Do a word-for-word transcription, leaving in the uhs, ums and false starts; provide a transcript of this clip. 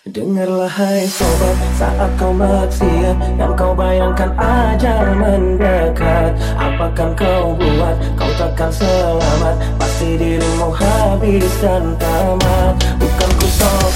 Dengarlah hai sobat, saat kau maksiat dan kau bayangkan ajal mendekat, apakan kau buat? Kau takkan selamat, pasti dirimu habis dan tamat. Bukan ku sombong